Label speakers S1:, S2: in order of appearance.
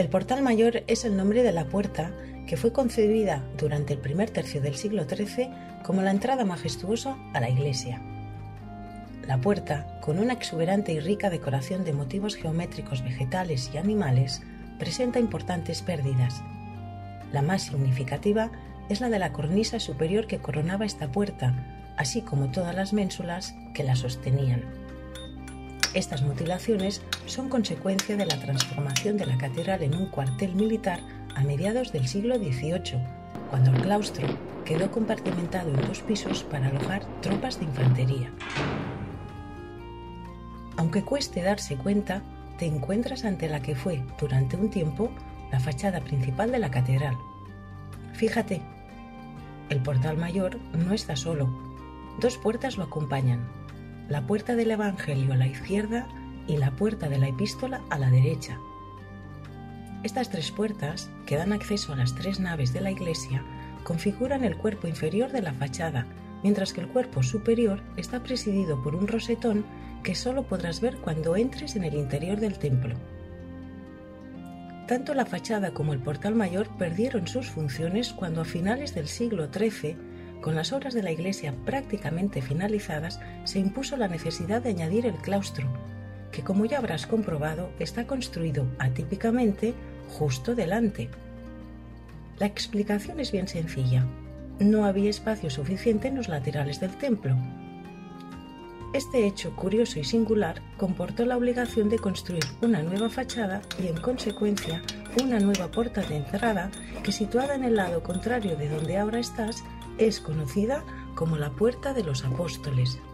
S1: El portal mayor es el nombre de la puerta que fue concebida durante el primer tercio del siglo XIII como la entrada majestuosa a la iglesia. La puerta, con una exuberante y rica decoración de motivos geométricos vegetales y animales, presenta importantes pérdidas. La más significativa es la de la cornisa superior que coronaba esta puerta, así como todas las ménsulas que la sostenían. Estas mutilaciones son consecuencia de la transformación de la catedral en un cuartel militar a mediados del siglo XVIII, cuando el claustro quedó compartimentado en 2 pisos para alojar tropas de infantería. Aunque cueste darse cuenta, te encuentras ante la que fue, durante un tiempo, la fachada principal de la catedral. Fíjate, el portal mayor no está solo. 2 puertas lo acompañan: la puerta del Evangelio a la izquierda y la puerta de la Epístola a la derecha. Estas 3 puertas, que dan acceso a las 3 naves de la iglesia, configuran el cuerpo inferior de la fachada, mientras que el cuerpo superior está presidido por un rosetón que solo podrás ver cuando entres en el interior del templo. Tanto la fachada como el portal mayor perdieron sus funciones cuando a finales del siglo XIII, con las obras de la iglesia prácticamente finalizadas, se impuso la necesidad de añadir el claustro, que, como ya habrás comprobado, está construido atípicamente justo delante. La explicación es bien sencilla: no había espacio suficiente en los laterales del templo. Este hecho curioso y singular comportó la obligación de construir una nueva fachada y, en consecuencia, una nueva puerta de entrada que, situada en el lado contrario de donde ahora estás, es conocida como la Puerta de los Apóstoles.